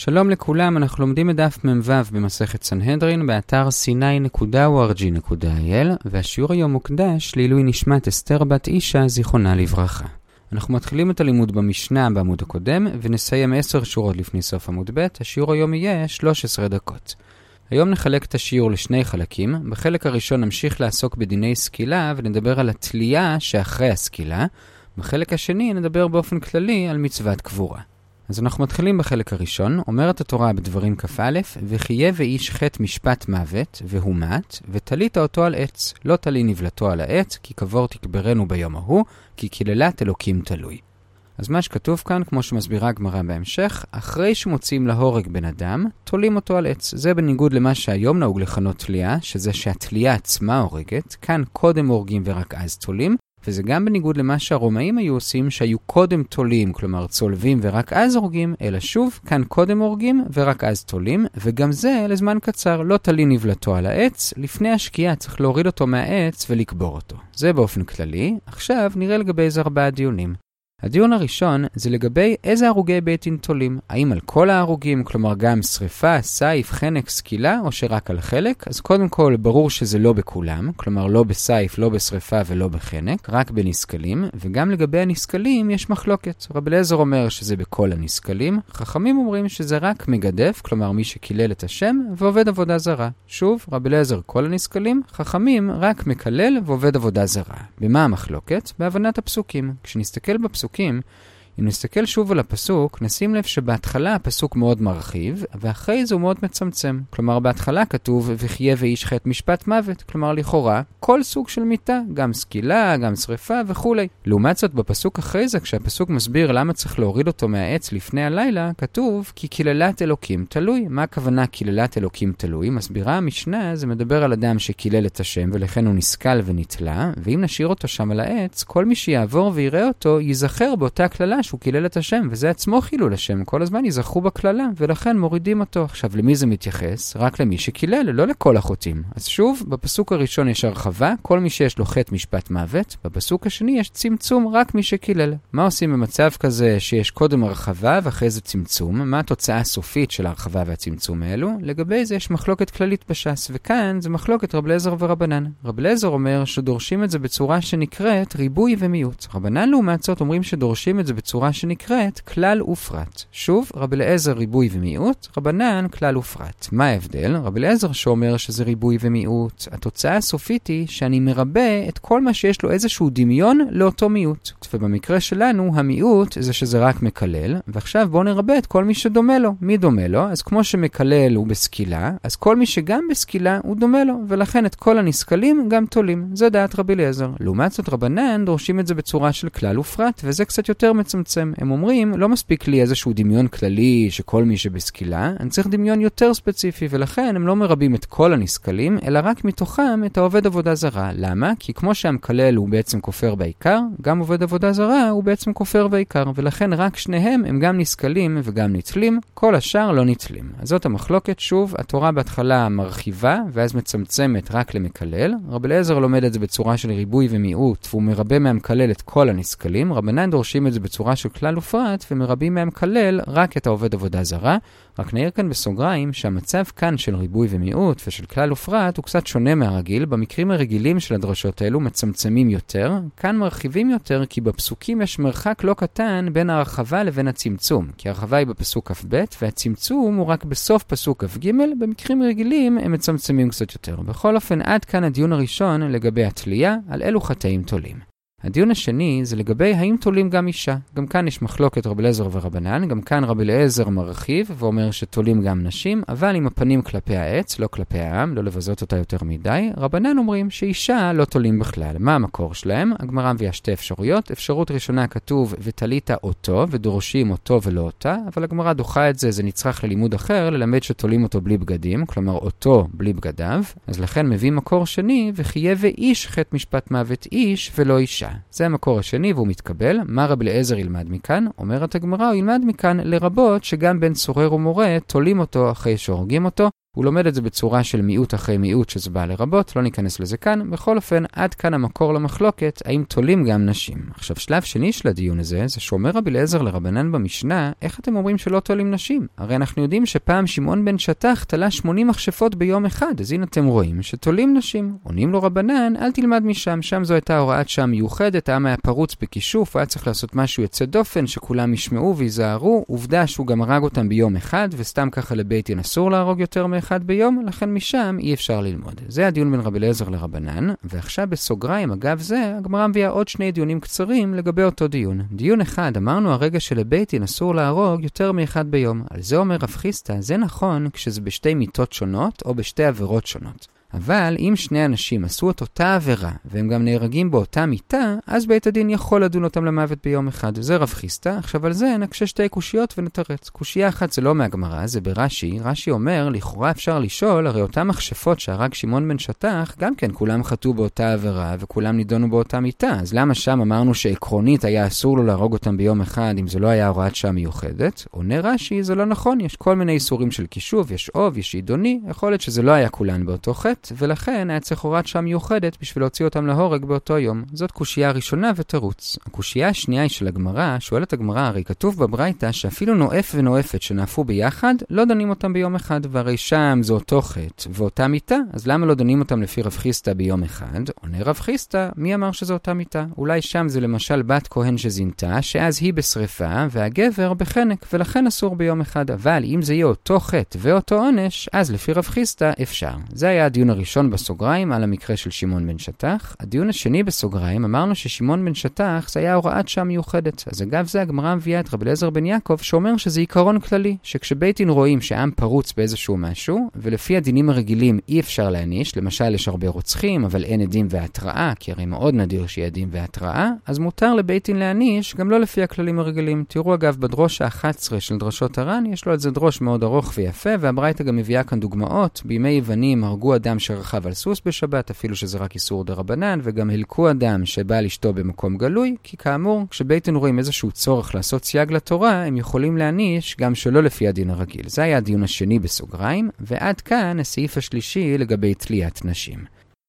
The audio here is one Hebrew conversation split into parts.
שלום לכולם, אנחנו לומדים את דף מ"ו במסכת סנהדרין באתר sinai.org.il, והשיעור היום מוקדש לעילוי נשמת אסתר בת אישה זיכרונה לברכה. אנחנו מתחילים את הלימוד במשנה בעמוד הקודם ונסיים 10 שורות לפני סוף עמוד ב'. השיעור היום יהיה 13 דקות. היום נחלק את השיעור לשני חלקים. בחלק הראשון נמשיך לעסוק בדיני סקילה ונדבר על התלייה שאחרי הסקילה. בחלק השני נדבר באופן כללי על מצוות קבורה. אז אנחנו מתחילים בחלק הראשון. אומרת התורה בדברים כ"א, וחייב איש חטא משפט מוות והוא מת, ותלית אותו על עץ. לא תלי נבלתו על העץ, כי קבור תקברנו ביום ההוא, כי קללת אלוקים תלוי. אז מה שכתוב כאן, כמו שמסבירה הגמרא בהמשך, אחרי שמוצאים להורג בן אדם, תולים אותו על עץ. זה בניגוד למה שהיום נהוג לכנות תלייה, שזה שהתלייה עצמה הורגת. כאן קודם הורגים ורק אז תולים. וזה גם בניגוד למה שהרומאים היו עושים, שהיו קודם תולים, כלומר צולבים ורק אז הורגים, אלא שוב, כאן קודם הורגים ורק אז תולים, וגם זה לזמן קצר. לא תלי נבלתו על העץ, לפני השקיעה צריך להוריד אותו מהעץ ולקבור אותו. זה באופן כללי. עכשיו נראה לגבי איזה 4 דיונים. הדיון הראשון זה לגבי איזה הרוגי בית דין תולים. האם על כל ההרוגים, כלומר גם שריפה, סייף, חנק, סקילה, או שרק על חלק? אז קודם כל ברור שזה לא בכולם, כלומר לא בסייף, לא בשריפה ולא בחנק, רק בנסקלים, וגם לגבי הנסקלים יש מחלוקת. רבי אליעזר אומר שזה בכל הנסקלים, חכמים אומרים שזה רק מגדף, כלומר מי שקילל את השם, ועובד עבודה זרה. שוב, רבי אליעזר כל הנסקלים, חכמים רק מקלל ועובד עבודה זרה. במה המחלוקת? בהבנת הפסוקים. כשנסתכל בפסוקים, אם נסתכל שוב על הפסוק, נשים לב שבהתחלה הפסוק מאוד מרחיב, ואחרי זה הוא מאוד מצמצם. כלומר, בהתחלה כתוב, וחייב איש חטא משפט מוות. כלומר, לכאורה, כל סוג של מיתה, גם סקילה, גם שריפה וכו'. לעומת זאת, בפסוק אחרי זה, כשהפסוק מסביר למה צריך להוריד אותו מהעץ לפני הלילה, כתוב, כי קללת אלוקים תלוי. מה הכוונה קללת אלוקים תלוי? מסבירה המשנה, זה מדבר על אדם שקילל את השם, ולכן הוא נסקל ונתלה, ואם נשאיר אותו שם על העץ, כל מי שיעבור ויראה אותו, ייזכר באותה כללה שהוא קילל את השם, וזה עצמו חילול השם. כל הזמן יזכרו בכללה, ולכן מורידים אותו. עכשיו, למי זה מתייחס? רק למי שקילל, לא לכל החוטאים. אז שוב, בפסוק הראשון יש הרחבה, כל מי שיש לו חטא משפט מוות. בפסוק השני יש צמצום, רק מי שקילל. מה עושים במצב כזה שיש קודם הרחבה ואחרי זה צמצום? מה התוצאה הסופית של ההרחבה והצמצום האלו? לגבי זה יש מחלוקת כללית בש"ס, וכאן זה מחלוקת רבי אליעזר ורבנן. רבי אליעזר אומר שדורשים את זה בצורה שנקראת ריבוי ומיעוט. רבנן לעומת זאת אומרים שדורשים את זה בצורה שנקראת כלל ופרט. שוב, רבי אליעזר ריבוי ומיעוט, רבנן כלל ופרט. מה ההבדל? רבי אליעזר שאומר שזה ריבוי ומיעוט, התוצאה הסופית היא שאני מרבה את כל מה שיש לו איזשהו דמיון לאותו מיעוט. ובמקרה שלנו, המיעוט זה שזה רק מקלל, ועכשיו בואו נרבה את כל מי שדומה לו. מי דומה לו? אז כמו שמקלל הוא בסקילה, אז כל מי שגם בסקילה הוא דומה לו, ולכן את כל הנסקלים גם תולים. זו דעת רבי אליעזר. לעומת זאת רבנן דורשים את זה בצורה של כלל ופרט, וזה קצת יותר מצמצם. הם אומרים, לא מספיק לי איזשהו דמיון כללי שכל מי שבסקילה, אני צריך דמיון יותר ספציפי, ולכן הם לא מרבים את כל הנסקלים, אלא רק מתוכם את העובד עבודה זרה. למה? כי כמו שהמקלל הוא בעצם כופר בעיקר, גם עובד עבודה זרה הוא בעצם כופר בעיקר, ולכן רק שניהם הם גם נסקלים וגם נתלים, כל השאר לא נתלים. אז זאת המחלוקת. שוב, התורה בהתחלה מרחיבה, ואז מצמצמת רק למקלל. רבי אליעזר לומד את זה בצורה של ריבוי ומיעוט, והוא מרבה מהמקלל את כל הנסקלים. רבנן דורשים את זה בצורה של כלל ופרט, ומרבים מהם כלל רק את העובד עבודה זרה. רק נעיר כאן בסוגריים שהמצב כאן של ריבוי ומיעוט ושל כלל ופרט הוא קצת שונה מהרגיל. במקרים הרגילים של הדרשות האלו מצמצמים יותר, כאן מרחיבים יותר, כי בפסוקים יש מרחק לא קטן בין הרחבה לבין הצמצום, כי הרחבה היא בפסוק כ"ב והצמצום הוא רק בסוף פסוק כ"ג. במקרים רגילים הם מצמצמים קצת יותר. בכל אופן, עד כאן הדיון הראשון לגבי התלייה, על אילו חטאים תולים. הדיון השני זה לגבי האם תולים גם אישה. גם כאן יש מחלוקת רבי אליעזר ורבנן, גם כאן רבי אליעזר מרחיב ואומר שתולים גם נשים, אבל עם הפנים כלפי העץ, לא כלפי העם, לא לבזות אותה יותר מדי. רבנן אומרים שאישה לא תולים בכלל. מה המקור שלהם? הגמרא מביאה 2 אפשרויות. אפשרות ראשונה כתוב ותלית אותו, ודורשים אותו ולא אותה, אבל הגמרא דוחה את זה, זה נצרך ללימוד אחר, ללמד שתולים אותו בלי בגדים, כלומר אותו בלי בגדיו. אז לכן מביא מקור שני, וחייב איש חטא משפט מוות איש ולא אישה. זה המקור השני והוא מתקבל. מה רבי אליעזר ילמד מכאן? אומרת הגמרא, הוא ילמד מכאן לרבות שגם בן סורר ומורה תולים אותו אחרי שהורגים אותו, הוא לומד את זה בצורה של מיעוט אחרי מיעוט שזה בא לרבות, לא ניכנס לזה כאן. בכל אופן, עד כאן המקור למחלוקת, האם תולים גם נשים. עכשיו, שלב שני של הדיון הזה, זה שאומר רבי אליעזר לרבנן במשנה, איך אתם אומרים שלא תולים נשים? הרי אנחנו יודעים שפעם שמעון בן שטח תלה 80 מכשפות ביום אחד, אז הנה אתם רואים שתולים נשים. עונים לו רבנן, אל תלמד משם, שם זו הייתה הוראת שעה מיוחדת, העם היה פרוץ בכישוף, היה צריך לעשות משהו יוצא דופן, שכולם ישמעו ויזהרו. עובדה שהוא גם הרג אותם ביום אחד, וסתם ככה לבית דין אסור להרוג יותר מאחד ביום, לכן משם אי אפשר ללמוד. זה הדיון בין רבי אליעזר לרבנן, ועכשיו בסוגריים, אגב זה, הגמרא מביאה עוד שני דיונים קצרים לגבי אותו דיון. דיון אחד, אמרנו הרגע שלבית דין אסור להרוג יותר מאחד ביום. על זה אומר רב חיסדא, זה נכון כשזה בשתי מיתות שונות או בשתי עבירות שונות. אבל אם שני אנשים עשו את אותה עבירה, והם גם נהרגים באותה מיטה, אז בית הדין יכול לדון אותם למוות ביום אחד. זה רב חיסדא. עכשיו על זה נקשה שתי קושיות ונתרץ. קושייה אחת זה לא מהגמרא, זה ברש"י. רש"י אומר, לכאורה אפשר לשאול, הרי אותם מכשפות שהרג שמעון בן שטח, גם כן כולם חטאו באותה עבירה, וכולם נידונו באותה מיטה. אז למה שם אמרנו שעקרונית היה אסור לו להרוג אותם ביום אחד, אם זה לא היה הוראת שעה מיוחדת? עונה רש"י, זה לא נכון. יש כל מיני איסורים של קישוב, יש אוב, יש עידוני. יכול להיות שזה לא היה כולן באותו חטא, ולכן היה צריך הוראת שעה מיוחדת בשביל להוציא אותם להורג באותו יום. זאת קושייה הראשונה ותירוץ. הקושייה השנייה היא של הגמרא. שואלת הגמרא, הרי כתוב בברייתא שאפילו נואף ונואפת שנאפו ביחד, לא דנים אותם ביום אחד, והרי שם זה אותו חטא ואותה מיטה, אז למה לא דנים אותם לפי רב חיסדא ביום אחד? עונה רב חיסדא, מי אמר שזה אותה מיטה? אולי שם זה למשל בת כהן שזינתה, שאז היא בשריפה והגבר בחנק, ולכן אסור ביום אחד. אבל אם זה יהיה אותו חטא ואותו עונש, אז לפי רב חיסדא אפשר. זה היה הדיון הראשון בסוגריים על המקרה של שמעון בן שטח. הדיון השני בסוגריים, אמרנו ששמעון בן שטח זה היה הוראת שעה מיוחדת. אז אגב זה הגמרא מביאה את רבי אליעזר בן יעקב שאומר שזה עיקרון כללי, שכשבית דין רואים שעם פרוץ באיזשהו משהו, ולפי הדינים הרגילים אי אפשר להעניש, למשל יש הרבה רוצחים אבל אין עדים והתראה, כי הרי מאוד נדיר שיהיה עדים והתראה, אז מותר לבית דין להעניש גם לא לפי הכללים הרגילים. תראו אגב בדרוש ה-11 של דרשות הר"ן, יש לו על זה דרוש מאוד ארוך ויפה, והברייתא גם מביאה כאן דוגמאות. בימי יוונים הרגו אדם שרכב על סוס בשבת, אפילו שזה רק איסור דרבנן, וגם הלקו אדם שבא לשתו במקום גלוי, כי כאמור, כשבית דין רואים איזשהו צורך לעשות סייג לתורה, הם יכולים להעניש גם שלא לפי הדין הרגיל. זה היה הדיון השני בסוגריים, ועד כאן הסעיף השלישי לגבי תליית נשים.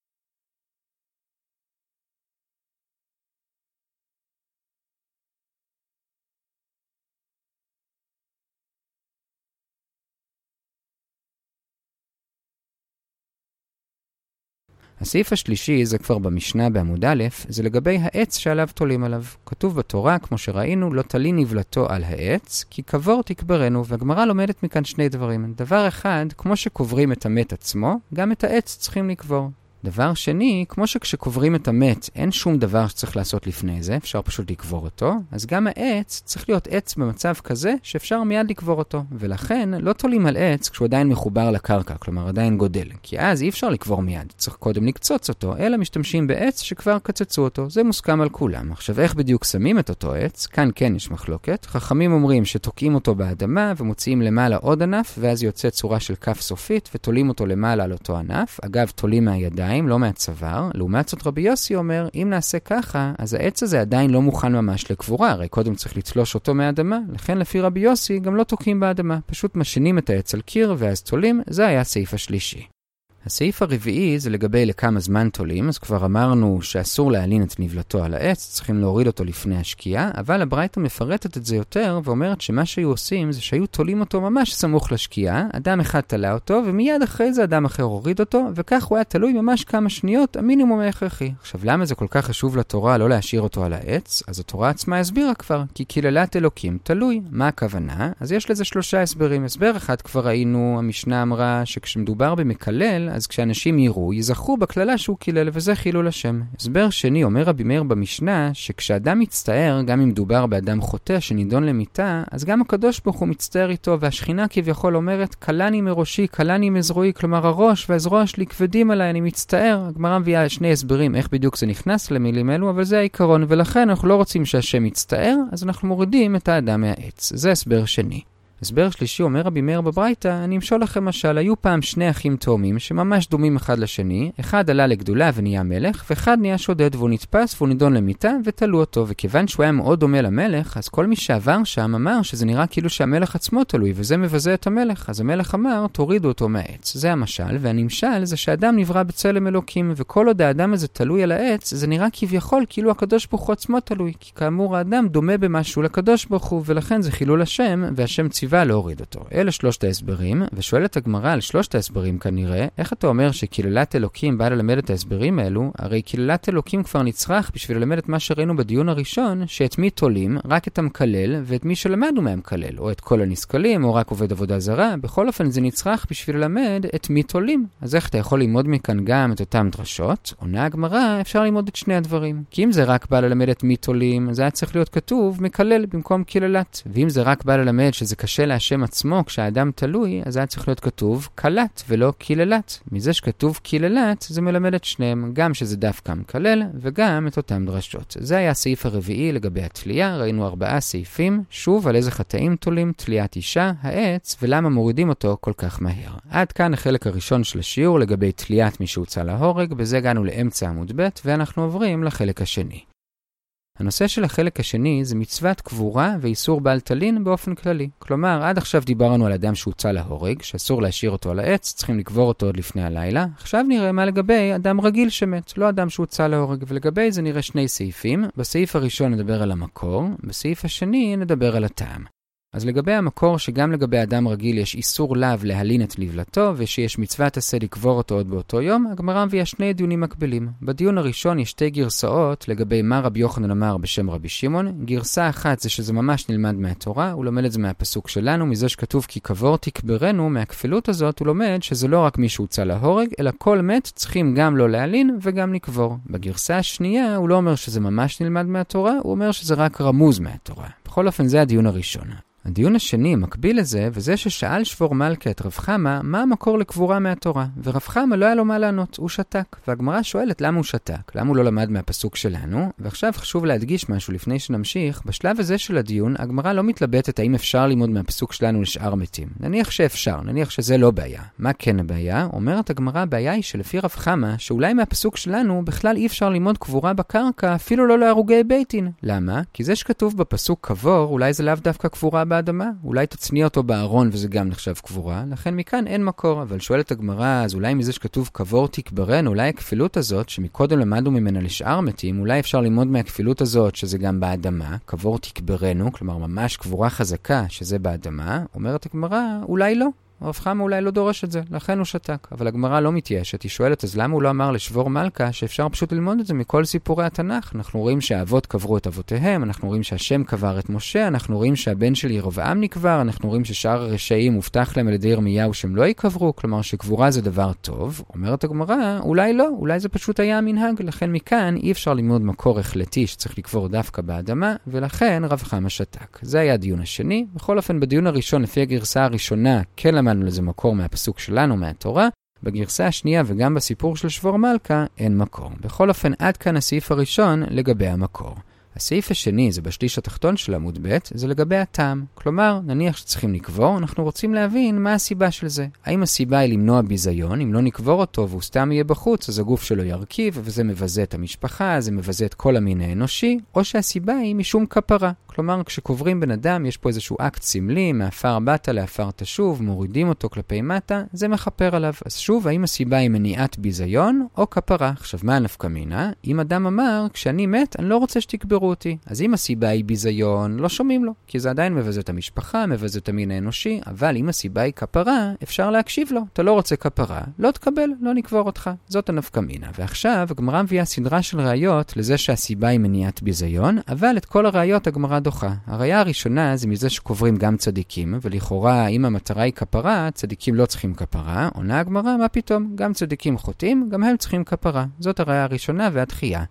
הסעיף השלישי זה כבר במשנה בעמוד א', זה לגבי העץ שעליו תולים עליו. כתוב בתורה, כמו שראינו, לא תלי נבלתו על העץ, כי קבור תקברנו, והגמרא לומדת מכאן שני דברים. דבר אחד, כמו שקוברים את המת עצמו, גם את העץ צריכים לקבור. דבר שני, כמו שכשקוברים את המת אין שום דבר שצריך לעשות לפני זה, אפשר פשוט לקבור אותו, אז גם העץ צריך להיות עץ במצב כזה שאפשר מיד לקבור אותו, ולכן לא תולים על עץ כשהוא עדיין מחובר לקרקע, כלומר עדיין גודל, כי אז אי אפשר לקבור מיד, צריך קודם לקצוץ אותו, אלא משתמשים בעץ שכבר קצצו אותו, זה מוסכם על כולם. עכשיו איך בדיוק שמים את אותו עץ? כאן כן יש מחלוקת. חכמים אומרים שתוקעים אותו באדמה ומוציאים למעלה עוד ענף, ואז יוצא צורה של כף סופית ותולים אותו למעלה על אותו ענף. אגב, תולים מהידיים, לא מהצוואר. לעומת זאת רבי יוסי אומר, אם נעשה ככה, אז העץ הזה עדיין לא מוכן ממש לקבורה, הרי קודם צריך לצלוש אותו מהאדמה, לכן לפי רבי יוסי גם לא תוקעים באדמה, פשוט משנים את העץ על קיר ואז תולים. זה היה הסעיף השלישי. הסעיף הרביעי זה לגבי לכמה זמן תולים, אז כבר אמרנו שאסור להלין את נבלתו על העץ, צריכים להוריד אותו לפני השקיעה, אבל הברייתא מפרטת את זה יותר ואומרת שמה שהיו עושים זה שהיו תולים אותו ממש סמוך לשקיעה, אדם אחד תלה אותו ומיד אחרי זה אדם אחר הוריד אותו, וכך הוא היה תלוי ממש כמה שניות, המינימום ההכרחי. עכשיו למה זה כל כך חשוב לתורה לא להשאיר אותו על העץ? אז התורה עצמה הסבירה כבר, כי קללת אלוקים תלוי. מה הכוונה? אז יש לזה 3 הסברים. הסבר אחד כבר ראינו, המשנה אמרה שכשמדובר במקלל, אז כשאנשים יראו, יזכרו בכללה שהוא קילל, וזה חילול השם. הסבר שני, אומר רבי מאיר במשנה, שכשאדם מצטער, גם אם מדובר באדם חוטא שנידון למיתה, אז גם הקדוש ברוך הוא מצטער איתו, והשכינה כביכול אומרת, קלני מראשי, קלני מזרועי, כלומר הראש והזרוע שלי כבדים עליי, אני מצטער. הגמרא מביאה 2 הסברים איך בדיוק זה נכנס למילים אלו, אבל זה העיקרון, ולכן אנחנו לא רוצים שהשם יצטער, אז אנחנו מורידים את האדם מהעץ. זה הסבר שני. הסבר שלישי אומר רבי מאיר בברייתא, אני אמשול לכם משל, היו פעם שני אחים תאומים שממש דומים אחד לשני, אחד עלה לגדולה ונהיה מלך, ואחד נהיה שודד והוא נתפס והוא נידון למיטה ותלו אותו, וכיוון שהוא היה מאוד דומה למלך, אז כל מי שעבר שם אמר שזה נראה כאילו שהמלך עצמו תלוי, וזה מבזה את המלך. אז המלך אמר, תורידו אותו מהעץ. זה המשל, והנמשל זה שאדם נברא בצלם אלוקים, וכל עוד האדם הזה תלוי על העץ, זה נראה כביכול כאילו הקדוש ברוך הוא עצמו תלוי, כי כאמור האדם דומה במשהו לקדוש ברוך הוא, ולכן זה חילול השם, והשם ציווה להוריד אותו. אלה שלושת ההסברים, ושואלת הגמרא על שלושת ההסברים כנראה, איך אתה אומר שקללת אלוקים באה ללמד את ההסברים האלו? הרי קללת אלוקים כבר נצרך בשביל ללמד את מה שראינו בדיון הראשון, שאת מי תולים? רק את המקלל, ואת מי שלמדנו מהמקלל, או את כל הנסקלים, או רק עובד עבודה זרה. בכל אופן זה נצרך בשביל ללמד את מי תולים. אז איך אתה יכול ללמוד מכאן גם את אותם דרשות? עונה הגמרא, אפשר ללמוד את שני הדברים. כי אם זה רק בא ללמד את מי תולים, זה היה צריך להיות כתוב מקלל במקום קללת. ואם זה רק בא ללמד שזה קשה להשם עצמו כשהאדם תלוי, אז היה צריך להיות כתוב קלת ולא קללת. מזה שכתוב קללת, זה מלמד את שניהם, גם שזה דווקא מקלל וגם את אותם דרשות. זה היה הסעיף הרביעי לגבי התלייה, ראינו 4 סעיפים, שוב על איזה חטאים תולים, תליית אישה, העץ, ולמה מורידים אותו כל כך מהר. עד כאן החלק הראשון של השיעור לגבי תליית מי שהוצא להורג, בזה הגענו לאמצע עמוד ב' ואנחנו עוברים לחלק השני. הנושא של החלק השני זה מצוות קבורה ואיסור בעל תלין באופן כללי. כלומר, עד עכשיו דיברנו על אדם שהוצא להורג, שאסור להשאיר אותו על העץ, צריכים לקבור אותו עוד לפני הלילה. עכשיו נראה מה לגבי אדם רגיל שמת, לא אדם שהוצא להורג, ולגבי זה נראה שני סעיפים. בסעיף הראשון נדבר על המקור, בסעיף השני נדבר על הטעם. אז לגבי המקור, שגם לגבי אדם רגיל יש איסור לאו להלין את לבלתו, ושיש מצוות עשה לקבור אותו עוד באותו יום, הגמרא מביאה שני דיונים מקבילים. בדיון הראשון יש 2 גרסאות לגבי מה רבי יוחנן אמר בשם רבי שמעון. גרסה אחת זה שזה ממש נלמד מהתורה, הוא לומד את זה מהפסוק שלנו, מזה שכתוב כי קבור תקברנו, מהכפילות הזאת הוא לומד שזה לא רק מי שהוצא להורג, אלא כל מת צריכים גם לא להלין וגם לקבור. בגרסה השנייה הוא לא אומר שזה ממש נלמד מהתורה, הוא אומר שזה רק רמוז מהתורה. בכל אופן זה הדיון הראשון. הדיון השני מקביל לזה, וזה ששאל שבור מלכה את רב חמה, מה המקור לקבורה מהתורה? ורב חמה לא היה לו מה לענות, הוא שתק. והגמרא שואלת למה הוא שתק, למה הוא לא למד מהפסוק שלנו, ועכשיו חשוב להדגיש משהו לפני שנמשיך, בשלב הזה של הדיון, הגמרא לא מתלבטת האם אפשר ללמוד מהפסוק שלנו לשאר מתים. נניח שאפשר, נניח שזה לא בעיה. מה כן הבעיה? אומרת הגמרא, הבעיה היא שלפי רב חמה, שאולי מהפסוק שלנו בכלל אי אפשר ללמוד קבורה בקרקע, אפילו לא להרוגי ביתין. למה? כי זה שכתוב בפסוק קבור, אולי זה לאו דווקא קבורה באדמה, אולי תצניע אותו בארון וזה גם נחשב קבורה, לכן מכאן אין מקור. אבל שואלת הגמרא, אז אולי מזה שכתוב קבור תקברנו, אולי הכפילות הזאת שמקודם למדנו ממנה לשאר מתים, אולי אפשר ללמוד מהכפילות הזאת שזה גם באדמה, קבור תקברנו, כלומר ממש קבורה חזקה שזה באדמה. אומרת הגמרא, אולי לא. רב חמה אולי לא דורש את זה, לכן הוא שתק. אבל הגמרא לא מתיישת, היא שואלת, אז למה הוא לא אמר לשבור מלכה שאפשר פשוט ללמוד את זה מכל סיפורי התנ"ך? אנחנו רואים שהאבות קברו את אבותיהם, אנחנו רואים שהשם קבר את משה, אנחנו רואים שהבן של ירבעם נקבר, אנחנו רואים ששאר הרשעים הובטח להם על ידי ירמיהו שהם לא יקברו, כלומר שקבורה זה דבר טוב. אומרת הגמרא, אולי לא, אולי זה פשוט היה המנהג, לכן מכאן אי אפשר ללמוד מקור החלטי שצריך לקבור דווקא באדמה, ולכן רב חמה שתק. זה היה הדיון השני. בכל אופן, בדיון הראשון, לפי הגרסה הראשונה, כן למדנו לזה מקור מהפסוק שלנו, מהתורה. בגרסה השנייה וגם בסיפור של שבור מלכה אין מקור. בכל אופן, עד כאן הסעיף הראשון לגבי המקור. הסעיף השני, זה בשליש התחתון של עמוד ב', זה לגבי הטעם. כלומר, נניח שצריכים לקבור, אנחנו רוצים להבין מה הסיבה של זה. האם הסיבה היא למנוע ביזיון? אם לא נקבור אותו והוא סתם יהיה בחוץ, אז הגוף שלו ירכיב, וזה מבזה את המשפחה, זה מבזה את כל המין האנושי, או שהסיבה היא משום כפרה. כלומר, כשקוברים בן אדם, יש פה איזשהו אקט סמלי, מאפר באת לאפר תשוב, מורידים אותו כלפי מטה, זה מחפר עליו. אז שוב, האם הסיבה היא מניעת ביזיון או כפרה? עכשיו, מה הנפקא מינה? אם אדם אמר, כשאני מת, אני לא רוצה שתקברו אותי. אז אם הסיבה היא ביזיון, לא שומעים לו, כי זה עדיין מבזה את המשפחה, מבזה את המין האנושי, אבל אם הסיבה היא כפרה, אפשר להקשיב לו. אתה לא רוצה כפרה, לא תקבל, לא נקבור אותך. זאת הנפקא מינה. ועכשיו, הגמרא מביאה סדרה של ראיות לזה שהסיבה היא מניעת ביזיון, אבל את כל הראיות הגמרא דוחה. הראיה הראשונה זה מזה שקוברים גם צדיקים, ולכאורה, אם המטרה היא כפרה, צדיקים לא צריכים כפרה. עונה הגמרא, מה פתאום? גם צדיקים חוטאים, גם הם צריכים כפרה. זאת הראיה הראשונה והתחייה.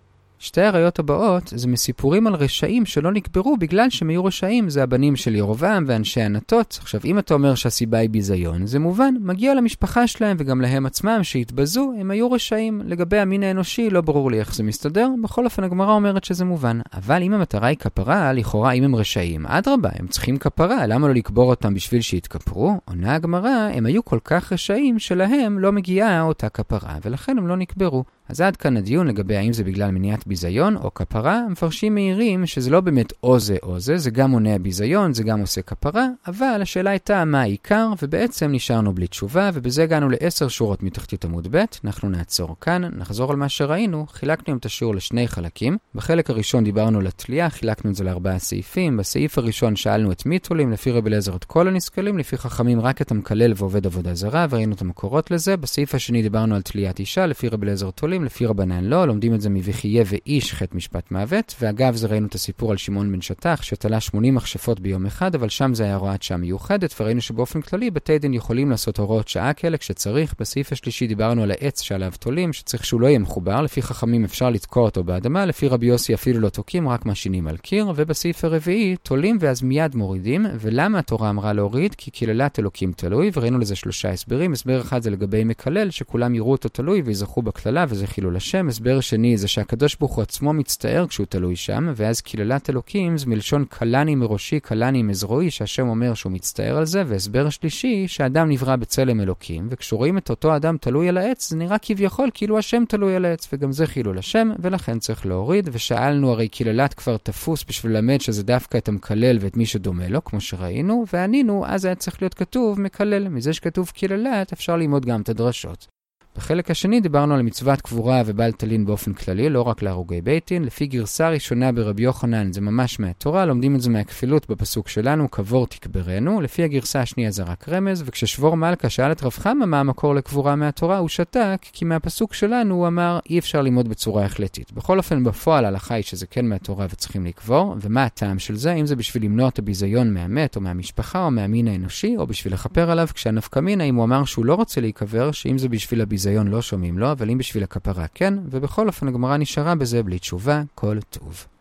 שתי העריות הבאות זה מסיפורים על רשעים שלא נקברו בגלל שהם היו רשעים, זה הבנים של ירובעם ואנשי ענתות. עכשיו, אם אתה אומר שהסיבה היא ביזיון, זה מובן, מגיע למשפחה שלהם וגם להם עצמם שהתבזו, הם היו רשעים. לגבי המין האנושי, לא ברור לי איך זה מסתדר, בכל אופן הגמרא אומרת שזה מובן. אבל אם המטרה היא כפרה, לכאורה אם הם רשעים, אדרבה, הם צריכים כפרה, למה לא לקבור אותם בשביל שיתכפרו? עונה הגמרא, הם היו כל כך רשעים שלהם לא מגיעה אותה כפרה, ולכן הם לא נקברו. אז עד כאן הדיון לגבי האם זה בגלל מניעת ביזיון או כפרה. המפרשים מהירים שזה לא באמת או זה או זה, זה גם מונע ביזיון, זה גם עושה כפרה, אבל השאלה הייתה מה העיקר, ובעצם נשארנו בלי תשובה, ובזה הגענו ל10 שורות מתחתית עמוד ב'. אנחנו נעצור כאן, נחזור על מה שראינו, חילקנו את השיעור לשני חלקים. בחלק הראשון דיברנו על התלייה, חילקנו את זה ל4 סעיפים. בסעיף הראשון שאלנו את מי תולים, לפי רבי אליעזר את כל הנסכלים, לפי חכמים רק את המקלל ועובד עבודה זרה, וראינו את המקורות לזה. בסעיף השני דיברנו על תליית אישה, לפי רבי אליעזר תולים, לפי רבנן לא, לומדים את זה מויחיה ואיש חטא משפט מוות, ואגב זה ראינו את הסיפור על שמעון בן שטח שתלה 80 מכשפות ביום אחד, אבל שם זה היה הוראת שעה מיוחדת, וראינו שבאופן כללי בתי דין יכולים לעשות הוראות שעה כאלה כשצריך. בסעיף השלישי דיברנו על העץ שעליו תולים, שצריך שהוא לא יהיה מחובר, לפי חכמים אפשר לתקוע אותו באדמה, לפי רבי יוסי אפילו לא תוקים, רק מאשינים על קיר. ובסעיף הרביעי תולים ואז מיד מורידים. ולמה התורה אמרה להוריד? כי קללת אלוקים תלוי, וראינו לזה 3 הסברים. הסבר אחד זה לגבי מקלל, שכולם יראו אותו תלוי ויזכו בקללה, וזה חילול השם. הסבר שני זה שהקדוש ברוך הוא עצמו מצטער כשהוא תלוי שם, ואז קללת אלוקים זה מלשון קלני מראשי, קלני מזרועי, שהשם אומר שהוא מצטער על זה. והסבר שלישי, שהאדם נברא בצלם אלוקים, וכשרואים את אותו אדם תלוי על העץ, זה נראה כביכול כאילו השם תלוי על העץ, וגם זה חילול השם, ולכן צריך להוריד. ושאלנו, הרי קללת כבר תפוס בשביל ללמד שזה דווקא את המקלל ואת מי שדומה לו, כמו שראינו, וענינו, אז היה צריך להיות כתוב מקלל. מזה שכתוב קללת, אפשר ללמוד גם את הדרשות. בחלק השני דיברנו על מצוות קבורה ובל תלין באופן כללי, לא רק להרוגי בית דין. לפי גרסה ראשונה ברבי יוחנן זה ממש מהתורה, לומדים את זה מהכפילות בפסוק שלנו, קבור תקברנו. לפי הגרסה השנייה זה רק רמז, וכששבור מלכה שאל את רב חמא מה המקור לקבורה מהתורה, הוא שתק, כי מהפסוק שלנו הוא אמר אי אפשר ללמוד בצורה החלטית. בכל אופן בפועל ההלכה היא שזה כן מהתורה וצריכים לקבור, ומה הטעם של זה? אם זה בשביל למנוע את הביזיון מהמת או מהמשפחה או מהמין האנושי, או בשביל לכפר עליו כשהנפקא מינה, אם הוא אמר שהוא לא רוצה להיקבר, שאם זה בשביל הביזיון לא שומעים לו, אבל אם בשביל הכפרה כן, ובכל אופן הגמרא נשארה בזה בלי תשובה. כל טוב.